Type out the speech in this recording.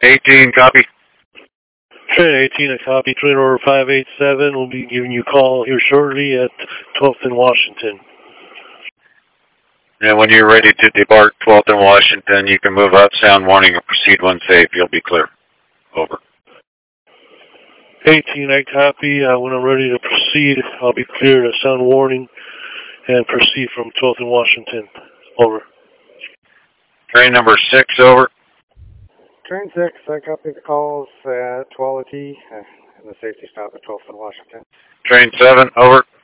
18, copy. Train 18, a copy. Train order 587 will be giving you a call here shortly at 12th and Washington. And when you're ready to depart 12th and Washington, you can move up, sound warning, and proceed when safe. You'll be clear. Over. 18, I copy. When I'm ready to proceed, I'll be clear to sound warning and proceed from 12th and Washington. Over. Train number 6, over. Train 6, I copy the calls at 12 T and the safety stop at 12th and Washington. Train 7, over.